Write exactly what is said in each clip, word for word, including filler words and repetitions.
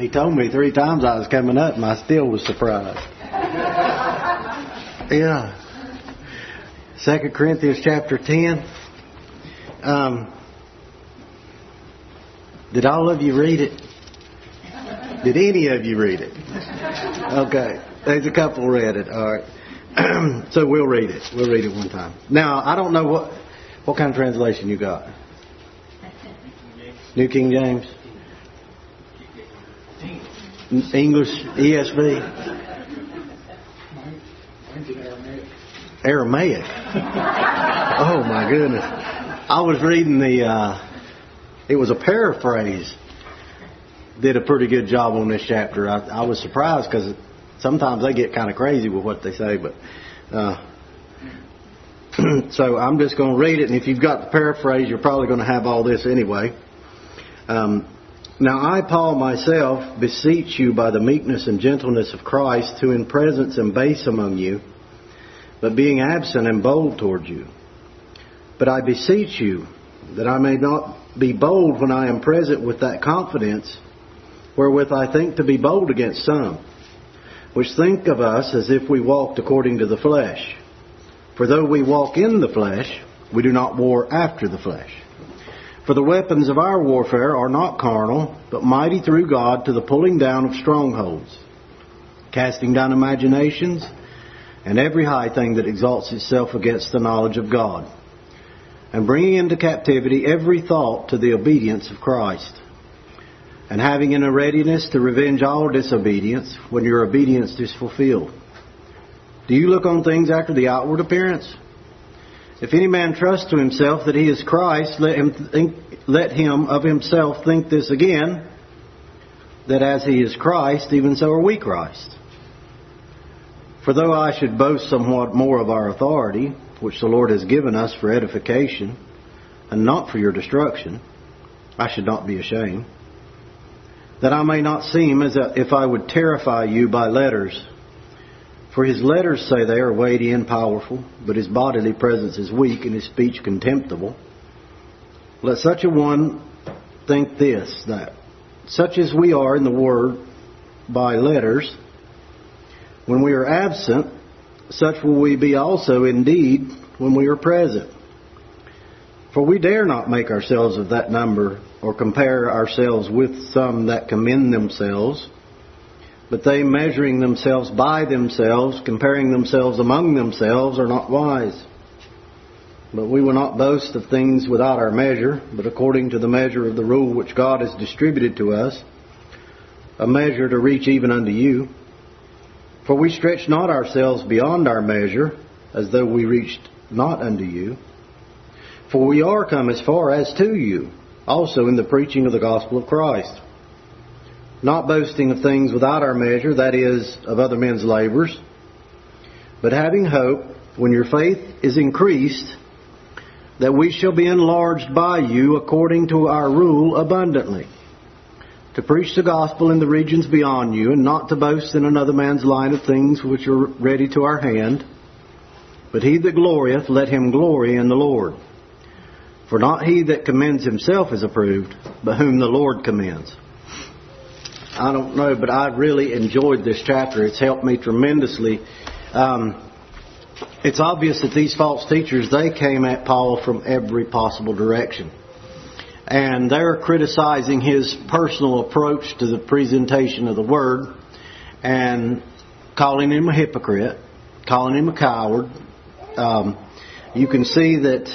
He told me three times I was coming up, and I still was surprised. Yeah. Second Corinthians chapter ten. Um, did all of you read it? Did any of you read it? Okay. There's a couple read it. All right. So we'll read it. We'll read it one time. Now, I don't know what what kind of translation you got. New King James? English, E S V? Aramaic. Oh my goodness. I was reading the, uh, it was a paraphrase. Did a pretty good job on this chapter. I, I was surprised because sometimes they get kind of crazy with what they say, but, uh, so I'm just going to read it, and if you've got the paraphrase, you're probably going to have all this anyway. Um, Now I, Paul, myself, beseech you by the meekness and gentleness of Christ, who in presence am base among you, but being absent am bold toward you. But I beseech you that I may not be bold when I am present with that confidence wherewith I think to be bold against some, which think of us as if we walked according to the flesh. For though we walk in the flesh, we do not war after the flesh. For the weapons of our warfare are not carnal, but mighty through God to the pulling down of strongholds, casting down imaginations, and every high thing that exalts itself against the knowledge of God, and bringing into captivity every thought to the obedience of Christ, and having in a readiness to revenge all disobedience when your obedience is fulfilled. Do you look on things after the outward appearance? If any man trusts to himself that he is Christ, let him think, let him of himself think this again, that as he is Christ, even so are we Christ. For though I should boast somewhat more of our authority, which the Lord has given us for edification, and not for your destruction, I should not be ashamed, that I may not seem as if I would terrify you by letters. For his letters say they are weighty and powerful, but his bodily presence is weak and his speech contemptible. Let such a one think this, that such as we are in the word by letters, when we are absent, such will we be also indeed when we are present. For we dare not make ourselves of that number, or compare ourselves with some that commend themselves. But they, measuring themselves by themselves, comparing themselves among themselves, are not wise. But we will not boast of things without our measure, but according to the measure of the rule which God has distributed to us, a measure to reach even unto you. For we stretch not ourselves beyond our measure, as though we reached not unto you. For we are come as far as to you, also in the preaching of the gospel of Christ. Not boasting of things without our measure, that is, of other men's labors, but having hope, when your faith is increased, that we shall be enlarged by you according to our rule abundantly, to preach the gospel in the regions beyond you, and not to boast in another man's line of things which are ready to our hand. But he that glorieth, let him glory in the Lord. For not he that commends himself is approved, but whom the Lord commends. I don't know, but I really enjoyed this chapter. It's helped me tremendously. Um, it's obvious that these false teachers, they came at Paul from every possible direction. And they're criticizing his personal approach to the presentation of the Word and calling him a hypocrite, calling him a coward. Um, you can see that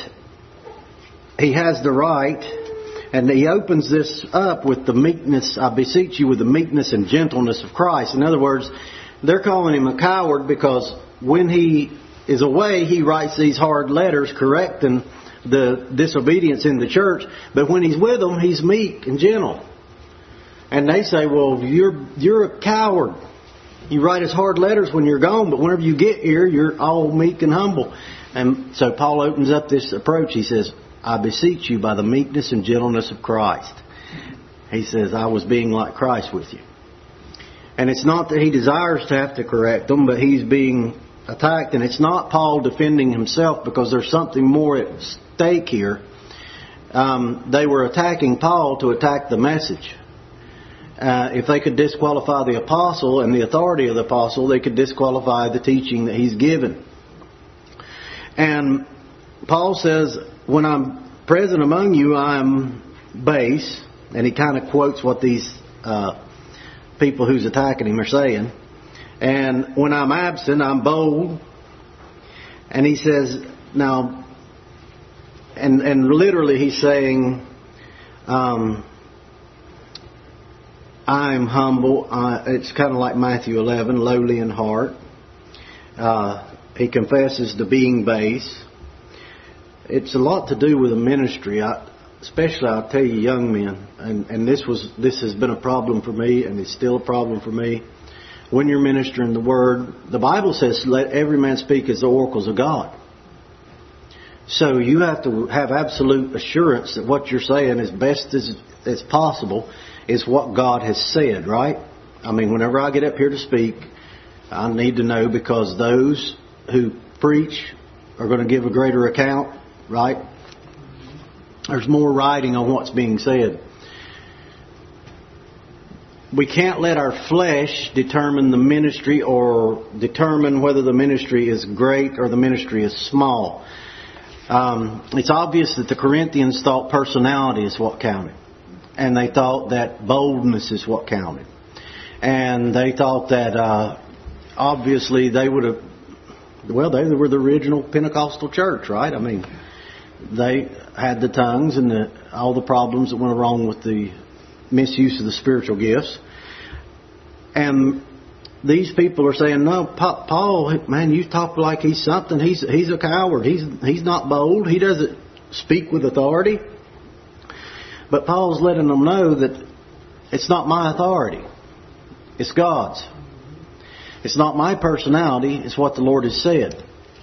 he has the right. And he opens this up with the meekness, I beseech you, with the meekness and gentleness of Christ. In other words, they're calling him a coward because when he is away, he writes these hard letters correcting the disobedience in the church. But when he's with them, he's meek and gentle. And they say, well, you're you're a coward. You write us hard letters when you're gone, but whenever you get here, you're all meek and humble. And so Paul opens up this approach. He says, I beseech you by the meekness and gentleness of Christ. He says, I was being like Christ with you. And it's not that he desires to have to correct them, but he's being attacked. And it's not Paul defending himself, because there's something more at stake here. Um, they were attacking Paul to attack the message. Uh, if they could disqualify the apostle and the authority of the apostle, they could disqualify the teaching that he's given. And Paul says, when I'm present among you, I'm base. And he kind of quotes what these uh, people who's attacking him are saying. And when I'm absent, I'm bold. And he says, now, and, and literally he's saying, um, I'm humble. Uh, it's kind of like Matthew eleven, lowly in heart. Uh, he confesses to being base. It's a lot to do with the ministry. I, especially, I'll tell you, young men, and, and this was this has been a problem for me, and it's still a problem for me. When you're ministering the Word, the Bible says, let every man speak as the oracles of God. So you have to have absolute assurance that what you're saying, as best as, as possible, is what God has said, right? I mean, whenever I get up here to speak, I need to know, because those who preach are going to give a greater account, right? There's more writing on what's being said. We can't let our flesh determine the ministry or determine whether the ministry is great or the ministry is small. Um, it's obvious that the Corinthians thought personality is what counted. And they thought that boldness is what counted. And they thought that uh, obviously they would have, well, they were the original Pentecostal church, right? I mean, they had the tongues and the, all the problems that went wrong with the misuse of the spiritual gifts. And these people are saying, no, Paul, man, you talk like he's something. He's he's a coward. He's he's not bold. He doesn't speak with authority. But Paul's letting them know that it's not my authority. It's God's. It's not my personality. It's what the Lord has said.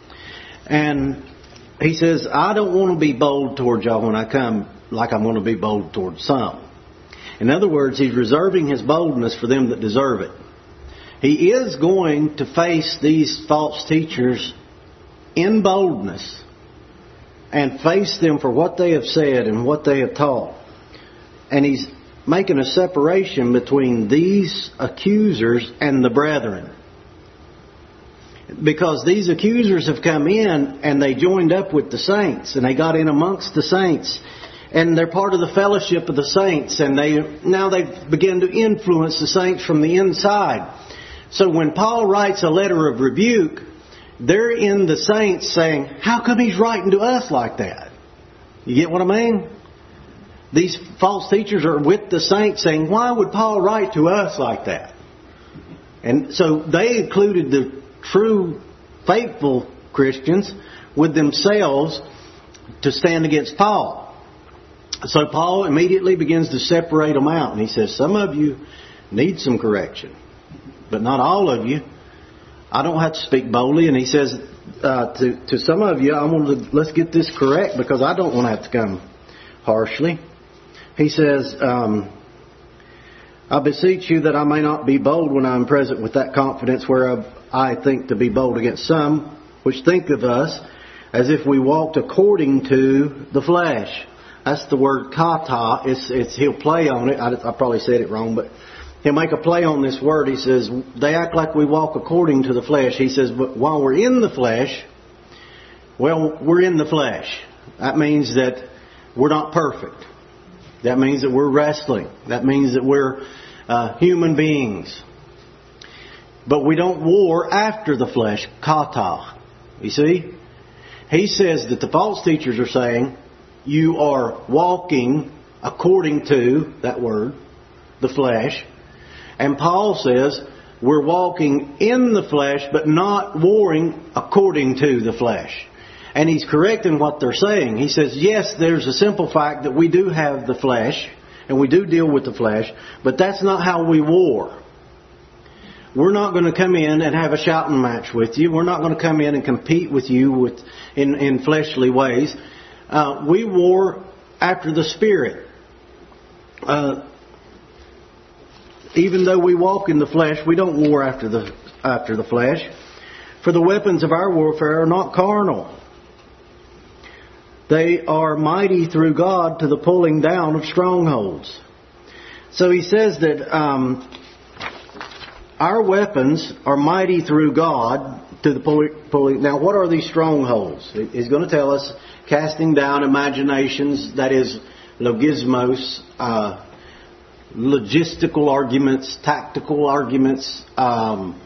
And he says, I don't want to be bold towards y'all when I come like I'm going to be bold towards some. In other words, he's reserving his boldness for them that deserve it. He is going to face these false teachers in boldness and face them for what they have said and what they have taught. And he's making a separation between these accusers and the brethren. Because these accusers have come in and they joined up with the saints and they got in amongst the saints. And they're part of the fellowship of the saints. And they now they begin to influence the saints from the inside. So when Paul writes a letter of rebuke, they're in the saints saying, how come he's writing to us like that? You get what I mean? These false teachers are with the saints saying, why would Paul write to us like that? And so they included the true faithful Christians with themselves to stand against Paul. So Paul immediately begins to separate them out. And he says, some of you need some correction, but not all of you. I don't have to speak boldly. And he says uh, to, to some of you, I want to, let's get this correct, because I don't want to have to come harshly. He says, um, I beseech you that I may not be bold when I am present with that confidence whereof I think to be bold against some, which think of us as if we walked according to the flesh. That's the word kata. It's, it's, he'll play on it. I, I probably said it wrong, but he'll make a play on this word. He says, they act like we walk according to the flesh. He says, but while we're in the flesh, well, we're in the flesh. That means that we're not perfect. That means that we're wrestling. That means that we're uh, human beings. But we don't war after the flesh. Kata. You see? He says that the false teachers are saying, you are walking according to, that word, the flesh. And Paul says, we're walking in the flesh, but not warring according to the flesh. And he's correcting what they're saying. He says, yes, there's a simple fact that we do have the flesh, and we do deal with the flesh, but that's not how we war. We're not going to come in and have a shouting match with you. We're not going to come in and compete with you with in, in fleshly ways. Uh, we war after the Spirit. Uh, even though we walk in the flesh, we don't war after the after the flesh. For the weapons of our warfare are not carnal. They are mighty through God to the pulling down of strongholds. So he says that um, our weapons are mighty through God to the pulling. Now, what are these strongholds? He's going to tell us: casting down imaginations, that is, logismos, uh, logistical arguments, tactical arguments, um,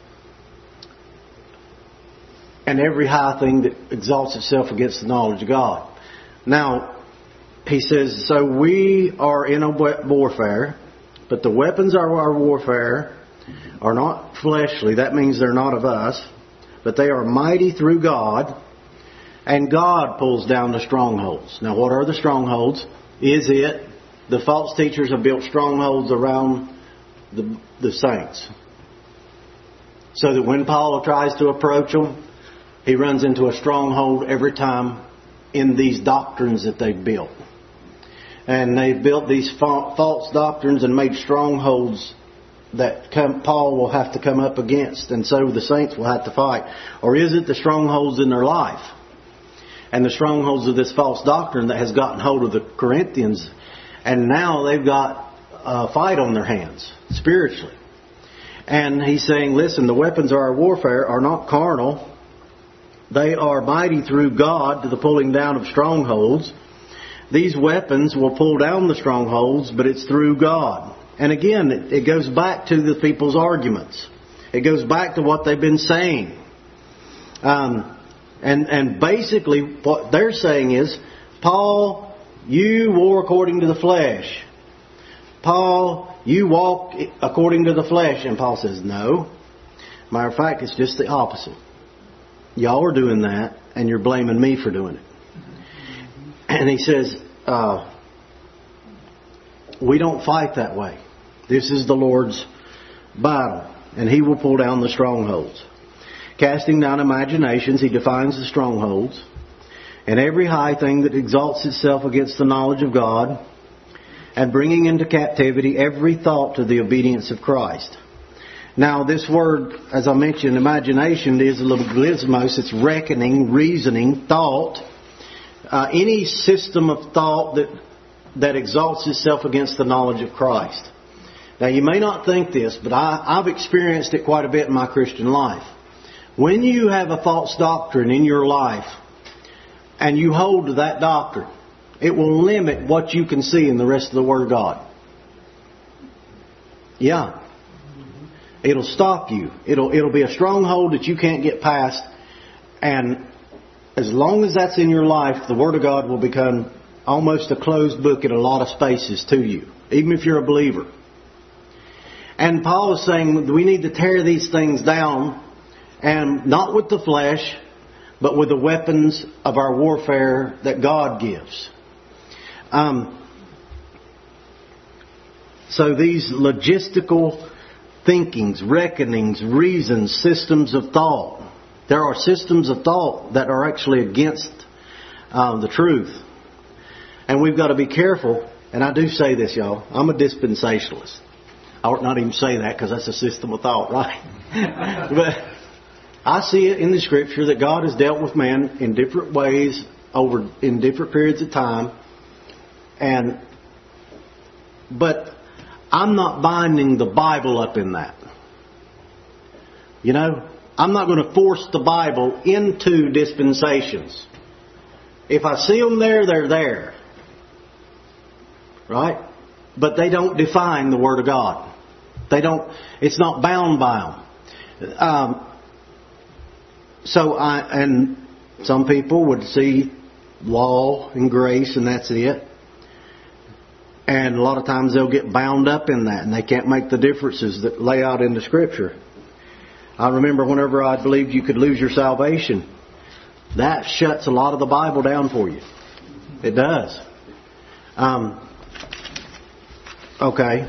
and every high thing that exalts itself against the knowledge of God. Now, he says, so we are in a warfare, but the weapons of our warfare are not fleshly. That means they're not of us, but they are mighty through God, and God pulls down the strongholds. Now, what are the strongholds? Is it the false teachers have built strongholds around the, the saints, so that when Paul tries to approach them, he runs into a stronghold every time in these doctrines that they've built. And they've built these false doctrines and made strongholds that come, Paul will have to come up against, and so the saints will have to fight. Or is it the strongholds in their life and the strongholds of this false doctrine that has gotten hold of the Corinthians, and now they've got a fight on their hands spiritually? And he's saying, listen, the weapons of our warfare are not carnal. They are mighty through God to the pulling down of strongholds. These weapons will pull down the strongholds, but it's through God. And again, it, it goes back to the people's arguments. It goes back to what they've been saying. Um, and, and basically what they're saying is, Paul, you war according to the flesh. Paul, you walk according to the flesh. And Paul says, no. Matter of fact, it's just the opposite. Y'all are doing that, and you're blaming me for doing it. And he says, uh, we don't fight that way. This is the Lord's battle, and He will pull down the strongholds. Casting down imaginations, He defines the strongholds, and every high thing that exalts itself against the knowledge of God, and bringing into captivity every thought to the obedience of Christ. Now, this word, as I mentioned, imagination, is logismos. It's reckoning, reasoning, thought. Uh, any system of thought that that exalts itself against the knowledge of Christ. Now, you may not think this, but I, I've experienced it quite a bit in my Christian life. When you have a false doctrine in your life, and you hold to that doctrine, it will limit what you can see in the rest of the Word of God. Yeah. It'll stop you. It'll it'll be a stronghold that you can't get past. And as long as that's in your life, the Word of God will become almost a closed book in a lot of spaces to you, even if you're a believer. And Paul is saying we need to tear these things down, and not with the flesh, but with the weapons of our warfare that God gives. Um, so these logistical thinkings, reckonings, reasons, systems of thought. There are systems of thought that are actually against uh, the truth. And we've got to be careful. And I do say this, y'all. I'm a dispensationalist. I ought not even say that because that's a system of thought, right? But I see it in the Scripture that God has dealt with man in different ways over in different periods of time. And but I'm not binding the Bible up in that. You know, I'm not going to force the Bible into dispensations. If I see them there, they're there. Right? But they don't define the Word of God. They don't, it's not bound by them. Um, so I, and some people would see law and grace and that's it. And a lot of times they'll get bound up in that and they can't make the differences that lay out in the Scripture. I remember whenever I believed you could lose your salvation, that shuts a lot of the Bible down for you. It does. Um, okay.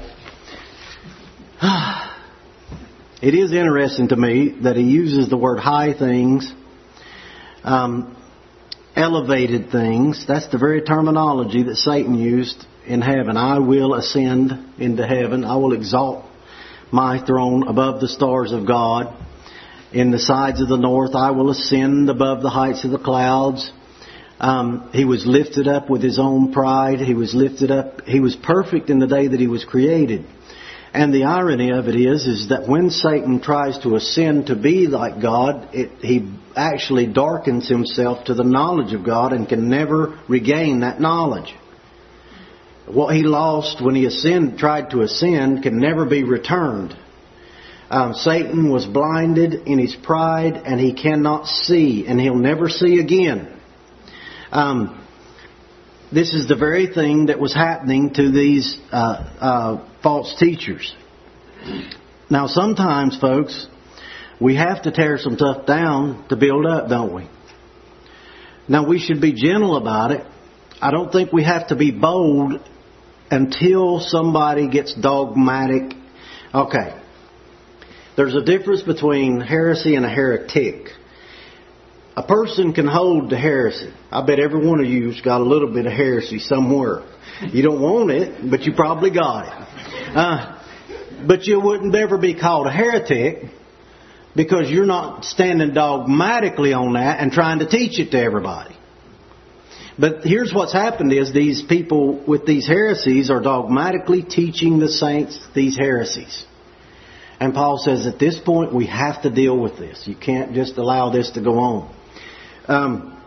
It is interesting to me that he uses the word high things, um, elevated things. That's the very terminology that Satan used in heaven. I will ascend into heaven. I will exalt my throne above the stars of God. In the sides of the north, I will ascend above the heights of the clouds. Um, he was lifted up with his own pride. He was lifted up. He was perfect in the day that he was created. And the irony of it is, is that when Satan tries to ascend to be like God, it, he actually darkens himself to the knowledge of God and can never regain that knowledge. What he lost when he ascend, tried to ascend can never be returned. Um, Satan was blinded in his pride, and he cannot see, and he'll never see again. Um, this is the very thing that was happening to these uh, uh, false teachers. Now, sometimes, folks, we have to tear some stuff down to build up, don't we? Now, we should be gentle about it. I don't think we have to be bold until somebody gets dogmatic. Okay. There's a difference between heresy and a heretic. A person can hold to heresy. I bet every one of you's got a little bit of heresy somewhere. You don't want it, but you probably got it. Uh, but you wouldn't ever be called a heretic because you're not standing dogmatically on that and trying to teach it to everybody. But here's what's happened is these people with these heresies are dogmatically teaching the saints these heresies. And Paul says at this point we have to deal with this. You can't just allow this to go on. Um,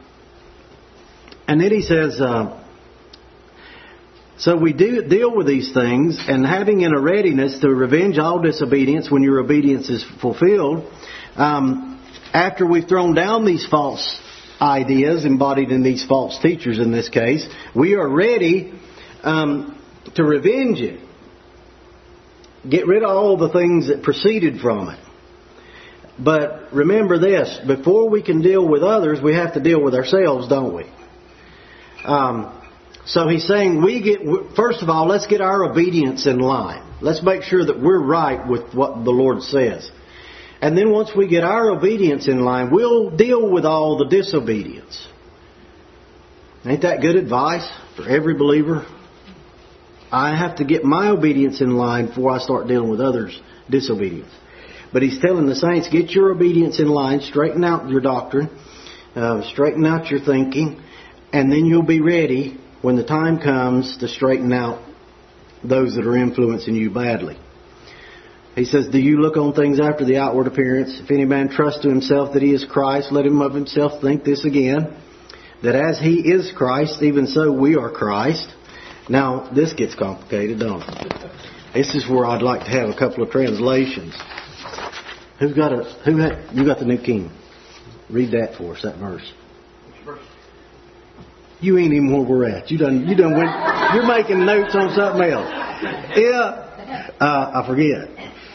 and then he says, uh, so we do deal with these things, and having in a readiness to revenge all disobedience when your obedience is fulfilled. Um, after we've thrown down these false ideas embodied in these false teachers in this case, we are ready um, to revenge it. Get rid of all the things that proceeded from it. But remember this, before we can deal with others, we have to deal with ourselves, don't we? Um, so he's saying, we get first of all, let's get our obedience in line. Let's make sure that we're right with what the Lord says. And then once we get our obedience in line, we'll deal with all the disobedience. Ain't that good advice for every believer? I have to get my obedience in line before I start dealing with others' disobedience. But he's telling the saints, get your obedience in line, straighten out your doctrine, uh, straighten out your thinking, and then you'll be ready when the time comes to straighten out those that are influencing you badly. He says, do you look on things after the outward appearance? If any man trusts to himself that he is Christ, let him of himself think this again, that as he is Christ, even so we are Christ. Now, this gets complicated, don't it? This is where I'd like to have a couple of translations. Who's got a, who had, you got the New King. Read that for us, that verse. You ain't even where we're at. You done, you done went, you're making notes on something else. Yeah. Uh, I forget.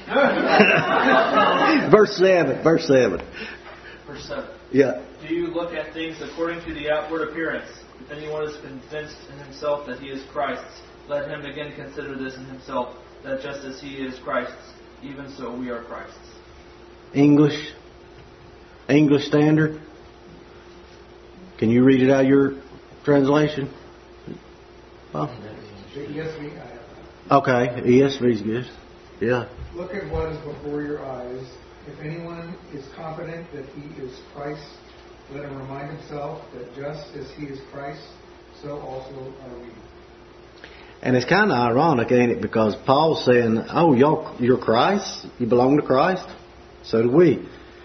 Verse seven, verse seven. Verse seven. Yeah. Do you look at things according to the outward appearance? If anyone is convinced in himself that he is Christ's, let him again consider this in himself, that just as he is Christ's, even so we are Christ's. English? English Standard? Can you read it out of your translation? Oh. E S V. Okay, E S V is good. Yeah. Look at what is before your eyes. If anyone is confident that he is Christ, let him remind himself that just as he is Christ, so also are we. And it's kind of ironic, ain't it? Because Paul's saying, oh, y'all, you're Christ? You belong to Christ? So do we.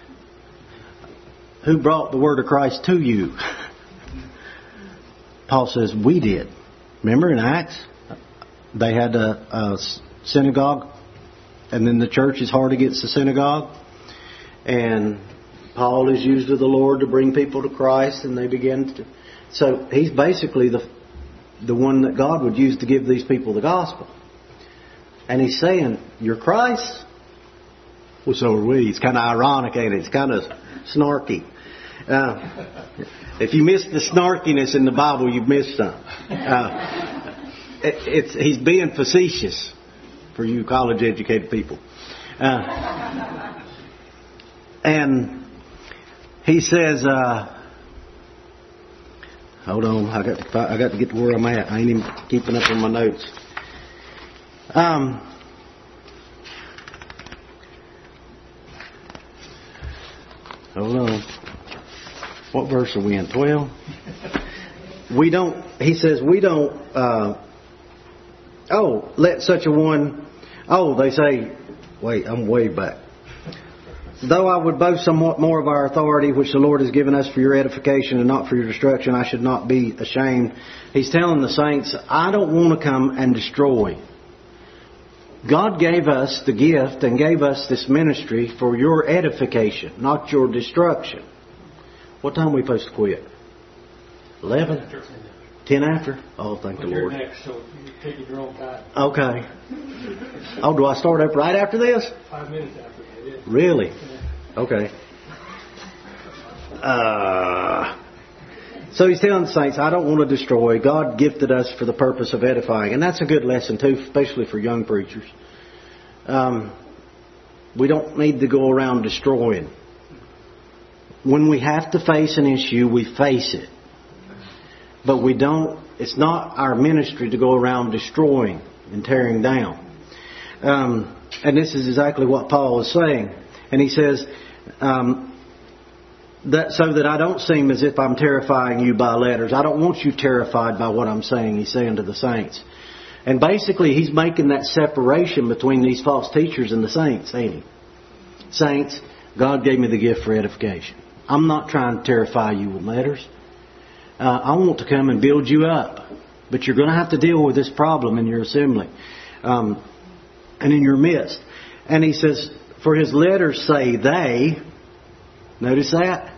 Who brought the word of Christ to you? Paul says, we did. Remember in Acts? They had a, a synagogue, and then the church is hard against the synagogue. And Paul is used of the Lord to bring people to Christ, and they begin to... So he's basically the the one that God would use to give these people the gospel. And he's saying, you're Christ? Well, so are we. It's kind of ironic, ain't it? It's kind of snarky. Uh, if you miss the snarkiness in the Bible, you've missed something. Uh, it, it's, he's being facetious for you college-educated people. Uh, and he says, uh, hold on, I got, to, I got to get to where I'm at. I ain't even keeping up on my notes. Um... Hold on. What verse are we in? twelve? we don't, he says, we don't, uh, oh, let such a one, oh, they say, wait, I'm way back. Though I would boast somewhat more of our authority, which the Lord has given us for your edification and not for your destruction, I should not be ashamed. He's telling the saints, I don't want to come and destroy. God gave us the gift and gave us this ministry for your edification, not your destruction. What time are we supposed to quit? Eleven? Ten after? Oh, thank the Lord. You're next, so you take your own time. Okay. Oh, do I start up right after this? Five minutes after that, yeah. Really? Okay. Uh, so he's telling the saints, I don't want to destroy. God gifted us for the purpose of edifying. And that's a good lesson too, especially for young preachers. Um, we don't need to go around destroying. When we have to face an issue, we face it. But we don't, it's not our ministry to go around destroying and tearing down. Um, and this is exactly what Paul is saying. And he says, um, that so that I don't seem as if I'm terrifying you by letters. I don't want you terrified by what I'm saying, he's saying to the saints. And basically he's making that separation between these false teachers and the saints, ain't he? Saints, God gave me the gift for edification. I'm not trying to terrify you with letters. Uh, I want to come and build you up. But you're going to have to deal with this problem in your assembly. Um, and in your midst. And he says, for his letters say they. Notice that?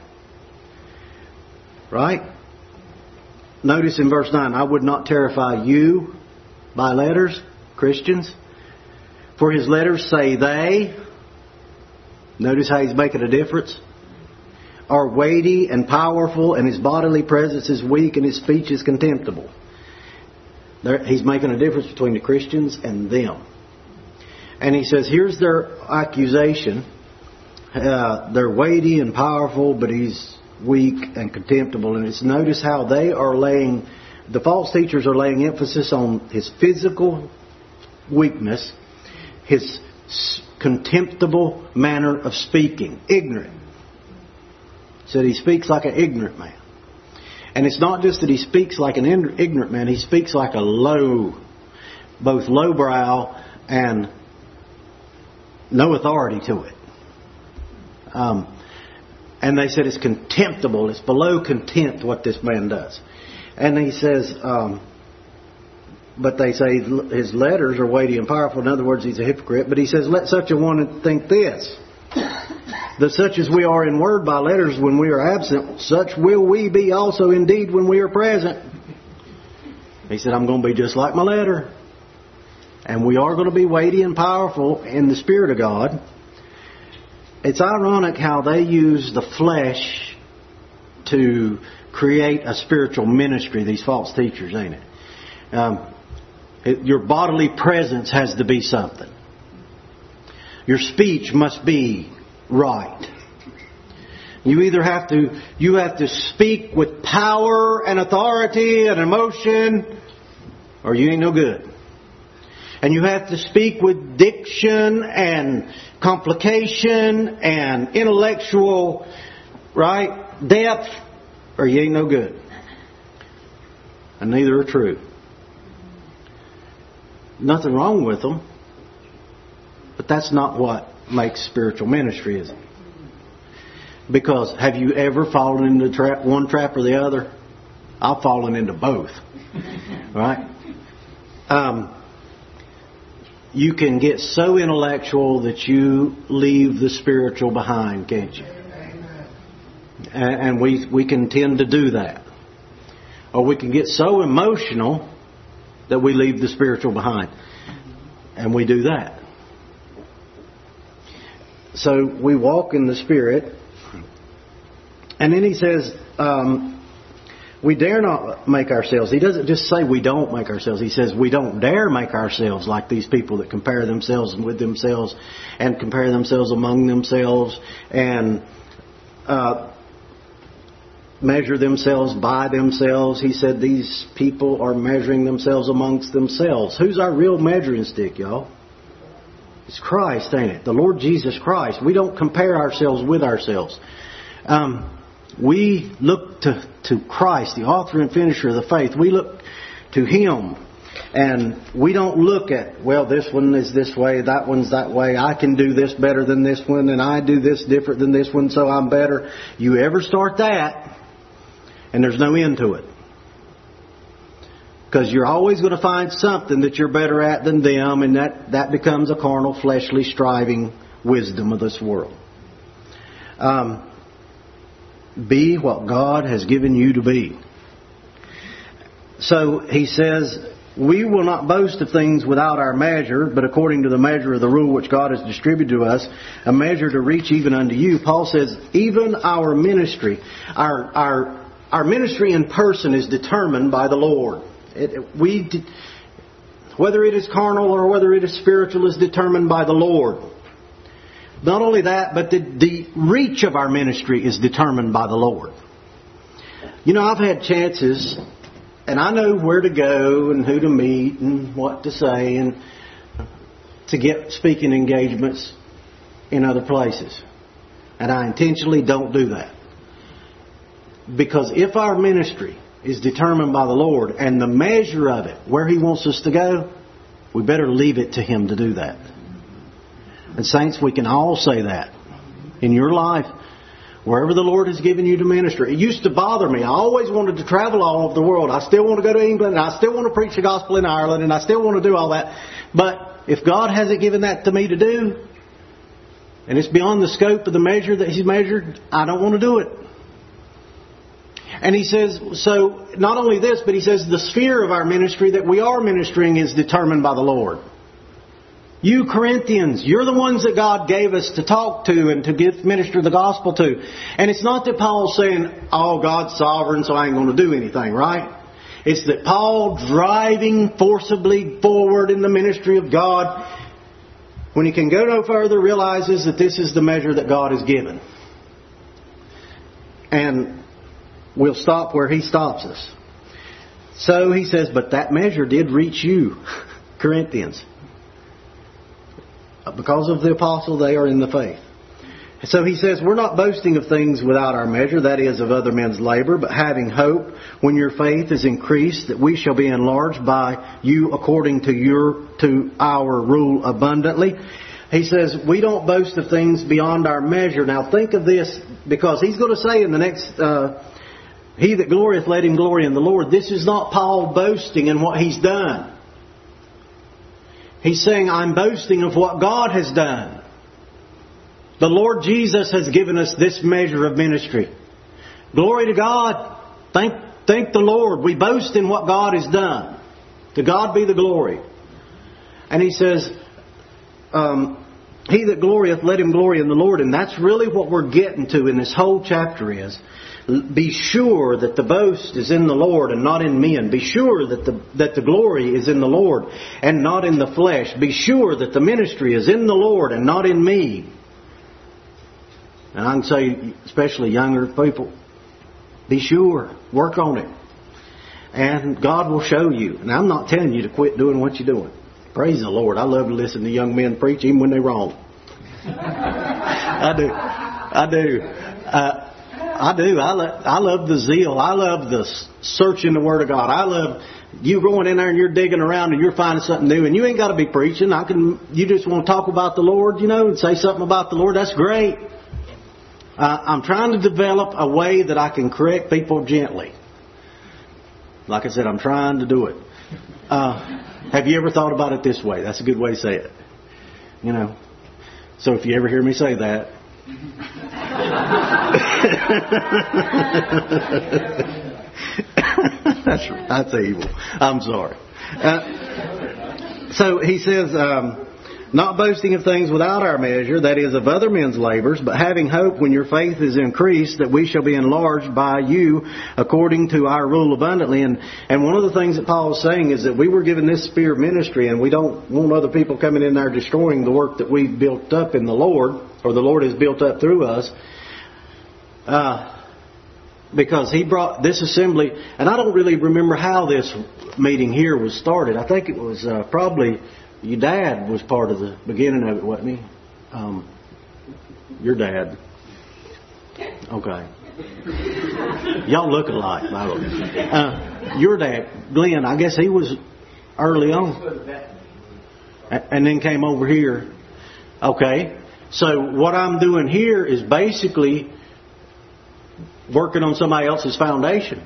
Right? Notice in verse nine, I would not terrify you by letters, Christians. For his letters say they. Notice how he's making a difference. Are weighty and powerful, and his bodily presence is weak, and his speech is contemptible. There, he's making a difference between the Christians and them. And he says, here's their accusation. Uh, they're weighty and powerful, but he's weak and contemptible. And it's notice how they are laying, the false teachers are laying emphasis on his physical weakness, his contemptible manner of speaking, ignorant. Said he speaks like an ignorant man. And it's not just that he speaks like an ignorant man, he speaks like a low, both lowbrow and no authority to it. Um, and they said it's contemptible, it's below contempt what this man does. And he says, um, but they say his letters are weighty and powerful. In other words, he's a hypocrite. But he says, let such a one think this, that such as we are in word by letters when we are absent, such will we be also indeed when we are present. He said, I'm going to be just like my letter. And we are going to be weighty and powerful in the Spirit of God. It's ironic how they use the flesh to create a spiritual ministry, these false teachers, ain't it? Um, it your bodily presence has to be something. Your speech must be right. You either have to, you have to speak with power and authority and emotion, or you ain't no good. And you have to speak with diction and complication and intellectual, right, depth, or you ain't no good. And neither are true. Nothing wrong with them. But that's not what makes spiritual ministry, is it? Because have you ever fallen into the trap, one trap or the other? I've fallen into both. Right? Um, you can get so intellectual that you leave the spiritual behind, can't you? And, and we we can tend to do that. Or we can get so emotional that we leave the spiritual behind. And we do that. So we walk in the Spirit. And then he says, um, we dare not make ourselves. He doesn't just say we don't make ourselves. He says we don't dare make ourselves like these people that compare themselves with themselves and compare themselves among themselves and uh, measure themselves by themselves. He said these people are measuring themselves amongst themselves. Who's our real measuring stick, y'all? It's Christ, ain't it? The Lord Jesus Christ. We don't compare ourselves with ourselves. Um, We look to, to Christ, the author and finisher of the faith. We look to Him. And we don't look at, well, this one is this way, that one's that way. I can do this better than this one, and I do this different than this one, so I'm better. You ever start that, and there's no end to it. Because you're always going to find something that you're better at than them, and that, that becomes a carnal, fleshly, striving wisdom of this world. Um, be what God has given you to be. So he says, we will not boast of things without our measure, but according to the measure of the rule which God has distributed to us, a measure to reach even unto you. Paul says, even our ministry, our our our ministry in person is determined by the Lord. It, we, whether it is carnal or whether it is spiritual, is determined by the Lord. Not only that, but the, the reach of our ministry is determined by the Lord. You know, I've had chances, and I know where to go and who to meet and what to say and to get speaking engagements in other places. And I intentionally don't do that. Because if our ministry is determined by the Lord and the measure of it, where He wants us to go, we better leave it to Him to do that. And saints, we can all say that in your life. Wherever the Lord has given you to minister. It used to bother me. I always wanted to travel all over the world. I still want to go to England. And I still want to preach the gospel in Ireland. And I still want to do all that. But if God hasn't given that to me to do, and it's beyond the scope of the measure that He's measured, I don't want to do it. And he says, so not only this, but he says the sphere of our ministry that we are ministering is determined by the Lord. You Corinthians, you're the ones that God gave us to talk to and to give, minister the gospel to. And it's not that Paul's saying, oh, God's sovereign, so I ain't going to do anything, right? It's that Paul driving forcibly forward in the ministry of God, when he can go no further, realizes that this is the measure that God has given. And we'll stop where he stops us. So he says, but that measure did reach you, Corinthians. Because of the apostle, they are in the faith. So he says, we're not boasting of things without our measure, that is, of other men's labor, but having hope when your faith is increased, that we shall be enlarged by you according to your to our rule abundantly. He says, we don't boast of things beyond our measure. Now think of this, because he's going to say in the next, uh, he that glorieth, let him glory in the Lord. This is not Paul boasting in what he's done. He's saying, I'm boasting of what God has done. The Lord Jesus has given us this measure of ministry. Glory to God. Thank, thank the Lord. We boast in what God has done. To God be the glory. And he says, um, he that glorieth, let him glory in the Lord. And that's really what we're getting to in this whole chapter is, be sure that the boast is in the Lord and not in men. Be sure that the that the glory is in the Lord and not in the flesh. Be sure that the ministry is in the Lord and not in me. And I can say, especially younger people, be sure. Work on it. And God will show you. And I'm not telling you to quit doing what you're doing. Praise the Lord. I love to listen to young men preach even when they're wrong. I do. I do. Uh, I do. I love, I love the zeal. I love the searching the Word of God. I love you going in there and you're digging around and you're finding something new. And you ain't got to be preaching. I can. You just want to talk about the Lord, you know, and say something about the Lord. That's great. Uh, I'm trying to develop a way that I can correct people gently. Like I said, I'm trying to do it. Uh, have you ever thought about it this way? That's a good way to say it. You know. So if you ever hear me say that, that's that's evil. I'm sorry. Uh, so he says, um, not boasting of things without our measure, that is, of other men's labors, but having hope when your faith is increased, that we shall be enlarged by you according to our rule abundantly. And and one of the things that Paul is saying is that we were given this sphere of ministry, and we don't want other people coming in there destroying the work that we've built up in the Lord, or the Lord has built up through us. Uh, because he brought this assembly, and I don't really remember how this meeting here was started. I think it was uh, probably your dad was part of the beginning of it, wasn't he? Um, your dad. Okay. Y'all look alike, by the way. Uh, your dad, Glenn, I guess he was early on. And then came over here. Okay. So what I'm doing here is basically working on somebody else's foundation.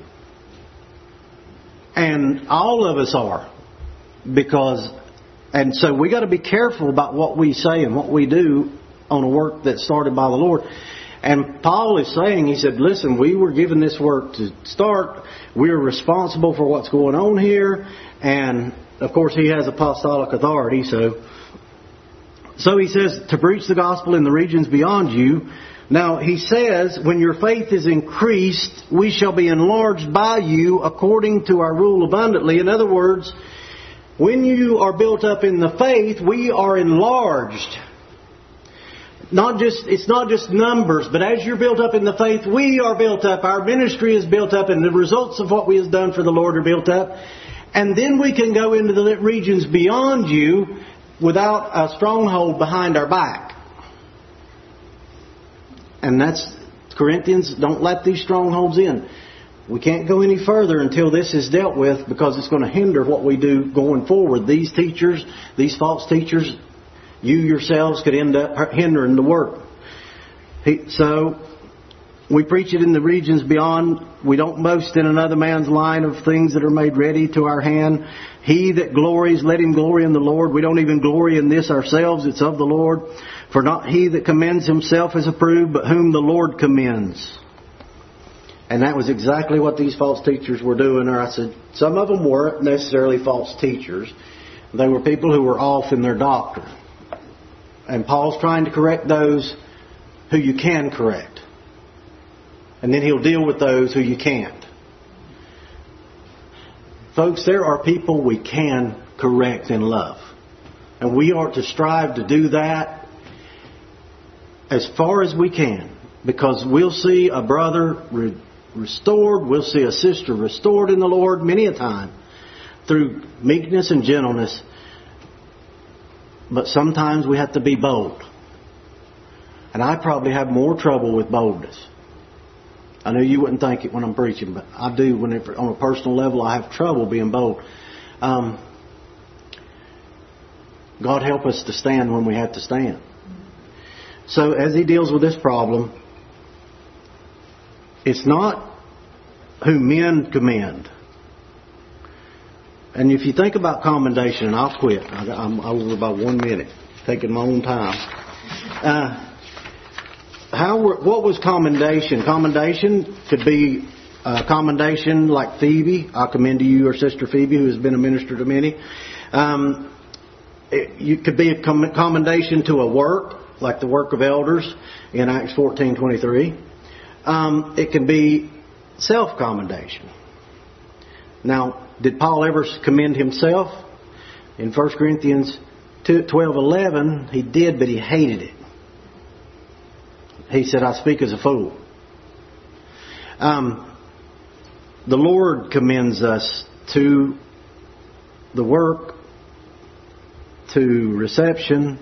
And all of us are. Because, and so we got to be careful about what we say and what we do on a work that's started by the Lord. And Paul is saying, he said, listen, we were given this work to start. We're responsible for what's going on here. And, of course, he has apostolic authority. So, so he says to preach the gospel in the regions beyond you. Now, he says, when your faith is increased, we shall be enlarged by you according to our rule abundantly. In other words, when you are built up in the faith, we are enlarged. Not just, it's not just numbers, but as you're built up in the faith, we are built up. Our ministry is built up, and the results of what we have done for the Lord are built up. And then we can go into the regions beyond you without a stronghold behind our back. And that's, Corinthians, don't let these strongholds in. We can't go any further until this is dealt with, because it's going to hinder what we do going forward. These teachers, these false teachers, you yourselves could end up hindering the work. So, we preach it in the regions beyond. We don't boast in another man's line of things that are made ready to our hand. He that glories, let him glory in the Lord. We don't even glory in this ourselves. It's of the Lord. For not he that commends himself is approved, but whom the Lord commends. And that was exactly what these false teachers were doing. Or I said, some of them weren't necessarily false teachers. They were people who were off in their doctrine. And Paul's trying to correct those who you can correct. And then he'll deal with those who you can't. Folks, there are people we can correct and love. And we are to strive to do that as far as we can. Because we'll see a brother re- restored. We'll see a sister restored in the Lord many a time through meekness and gentleness. But sometimes we have to be bold. And I probably have more trouble with boldness. I know you wouldn't think it when I'm preaching, but I do. When it, on a personal level, I have trouble being bold. Um, God help us to stand when we have to stand. So as he deals with this problem, it's not who men commend. And if you think about commendation, and I'll quit. I'm over about one minute, taking my own time. Uh, how? What was commendation? Commendation could be a commendation like Phoebe. I commend to you your sister Phoebe, who has been a minister to many. Um, it you could be a commendation to a work, like the work of elders in Acts fourteen twenty-three. Um, it can be self-commendation. Now, did Paul ever commend himself? In First Corinthians twelve eleven, he did, but he hated it. He said, I speak as a fool. Um, the Lord commends us to the work, to reception,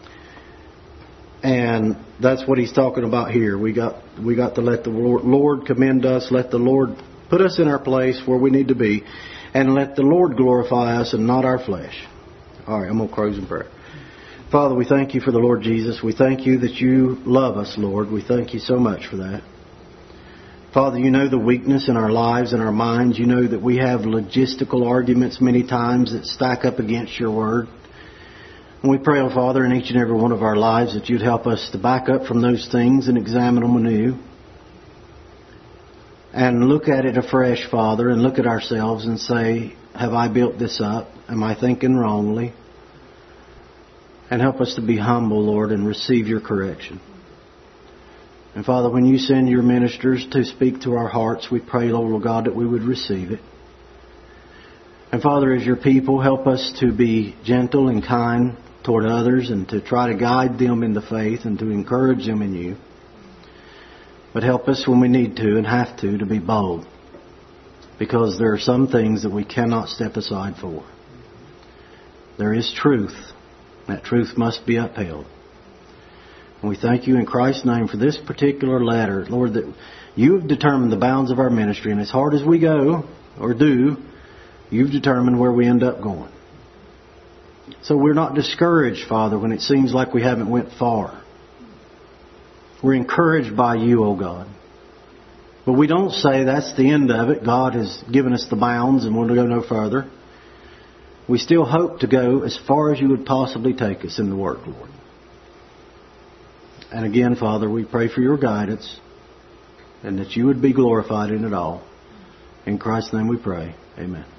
and that's what he's talking about here. We got we got to let the Lord commend us, let the Lord put us in our place where we need to be, and let the Lord glorify us and not our flesh. All right, I'm going to close in prayer. Father, we thank you for the Lord Jesus. We thank you that you love us, Lord. We thank you so much for that. Father, you know the weakness in our lives and our minds. You know that we have logistical arguments many times that stack up against your word. And we pray, oh Father, in each and every one of our lives that you'd help us to back up from those things and examine them anew. And look at it afresh, Father, and look at ourselves and say, have I built this up? Am I thinking wrongly? And help us to be humble, Lord, and receive your correction. And Father, when you send your ministers to speak to our hearts, we pray, Lord God, that we would receive it. And Father, as your people, help us to be gentle and kind toward others and to try to guide them in the faith and to encourage them in you. But help us when we need to and have to, to be bold. Because there are some things that we cannot step aside for. There is truth. That truth must be upheld. And we thank you in Christ's name for this particular letter, Lord, that you have determined the bounds of our ministry. And as hard as we go, or do, you've determined where we end up going. So we're not discouraged, Father, when it seems like we haven't went far. We're encouraged by you, O God. But we don't say that's the end of it. God has given us the bounds and we'll go no further. We still hope to go as far as you would possibly take us in the work, Lord. And again, Father, we pray for your guidance and that you would be glorified in it all. In Christ's name we pray. Amen.